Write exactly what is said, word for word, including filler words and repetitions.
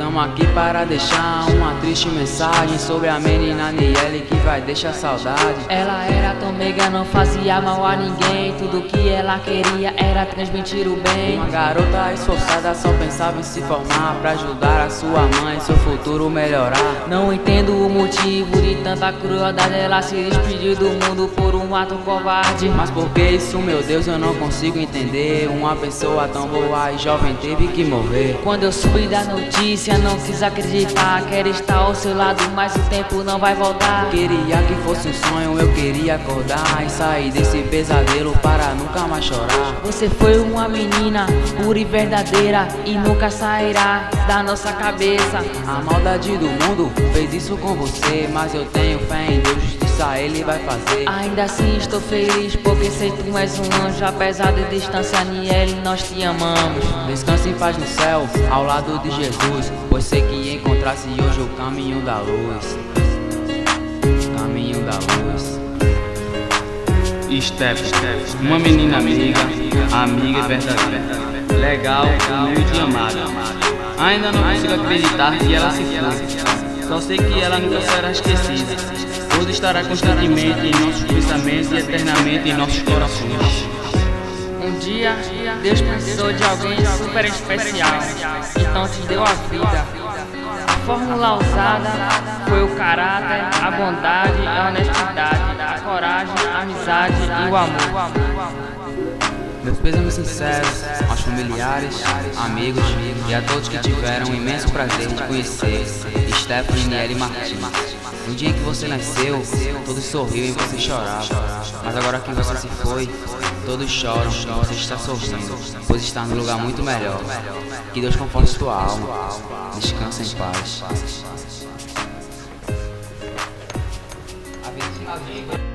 Tamo aqui para deixar uma triste mensagem sobre a menina Niele que vai deixar saudade. Ela era tão meiga, não fazia mal a ninguém. Tudo que ela queria era transmitir o bem. Uma garota esforçada só pensava em se formar pra ajudar a sua mãe, seu futuro melhorar. Não entendo o motivo de tanta crueldade. Ela se despediu do mundo por um ato covarde. Mas por que isso, meu Deus, eu não consigo entender. Uma pessoa tão boa e jovem teve que morrer. Quando eu soube da notícia, não quis acreditar. Quero estar ao seu lado, mas o tempo não vai voltar. Queria que fosse um sonho, eu queria acordar e sair desse pesadelo para nunca mais chorar. Você foi uma menina pura e verdadeira e nunca sairá da nossa cabeça. A maldade do mundo fez isso com você, mas eu tenho fé em Deus, justiça Ele vai fazer. Ainda assim estou feliz porque sei que tu és um anjo. Apesar de distância, Niele, nós te amamos. Descanse em paz no céu, ao lado de Jesus, pois sei que encontrasse hoje o caminho da luz. Caminho da luz. Steph, uma menina amiga, amiga e verdadeira, legal, humilde e amada. Ainda não consigo acreditar que ela se foi. Só sei que ela nunca será esquecida, pois estará constantemente em nossos pensamentos e eternamente em nossos corações. Um dia, Deus precisou de alguém super especial, então te deu a vida. A fórmula usada foi o caráter, a bondade, a honestidade, a coragem, a amizade e o amor. Meus pêsames sinceros aos familiares, amigos e a todos que tiveram o imenso prazer de conhecer Stephanie Niele Martins. No dia em que você nasceu, todos sorriam e você chorava. Mas agora que você se foi, todos choram e você está sorrindo, pois está num lugar muito melhor. Que Deus conforte tua alma. Descansa em paz.